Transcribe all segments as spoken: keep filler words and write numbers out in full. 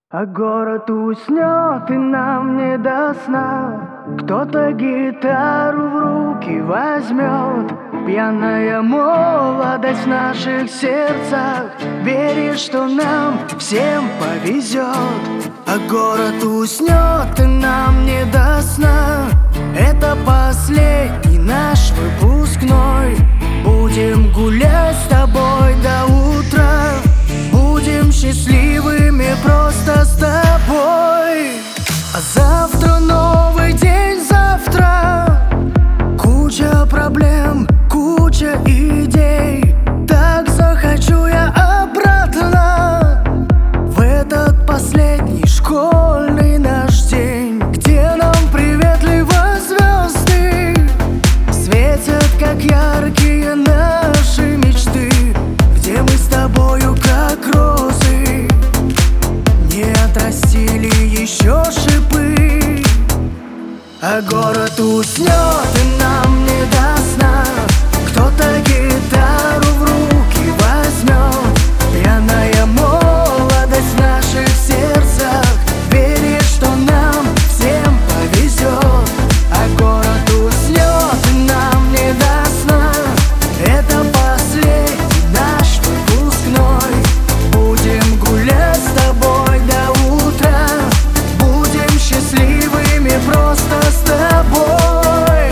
А город уснет, и нам не до сна. Кто-то гитару в руки возьмет. Пьяная молодость в наших сердцах верит, что нам всем повезет. А город уснет, и нам не до сна. Это последний наш выпускной. Будем гулять с тобой до утра. Будем счастливыми просто с тобой. А завтра новый день, завтра куча проблем, куча идей. Так захочу я обратно в этот последний школьный наш день, где нам приветливо звезды светят, как яркие наши мечты, где мы с тобою как розы не отрастили еще шипы. А город уснет, и нам не до сна. Кто-то гитару в руки возьмет. Пьяная молодость в наших сердцах верит, что нам всем повезет. А город уснет, и нам не до сна. Это последний наш выпускной. Будем гулять с тобой до утра. Будем счастливыми просто с тобой.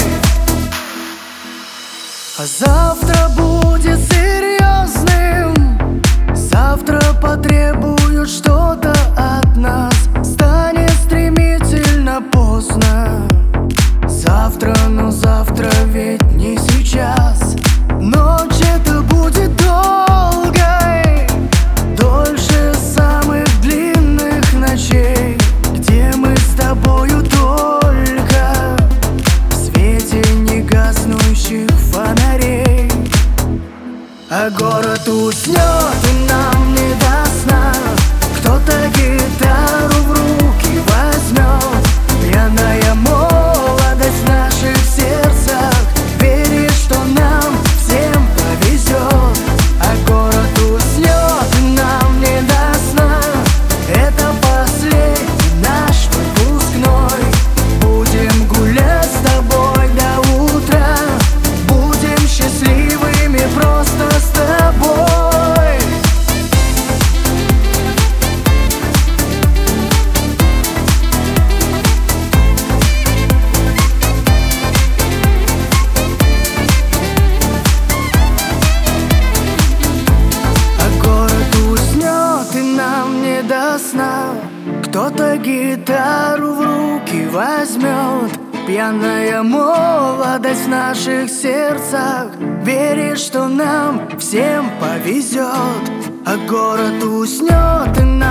А завтра будет серьезным. Завтра потребуют что-то от нас. Станет стремительно поздно. Завтра, но завтра ведь не сейчас. Ночь это будет долгой, дольше самых длинных ночей, где мы с тобою только в свете негаснущих фонарей. А город уснет, и нам не до сна. Кто-то гитару в руки возьмет. Пьяная молодость в наших сердцах верит, что нам всем повезет. А город уснет, и нам не до сна. Это последний наш выпускной. Будем гулять с тобой до утра. Будем счастливыми просто с тобой. До сна. Кто-то гитару в руки возьмет. Пьяная молодость в наших сердцах верит, что нам всем повезет. А город уснет, и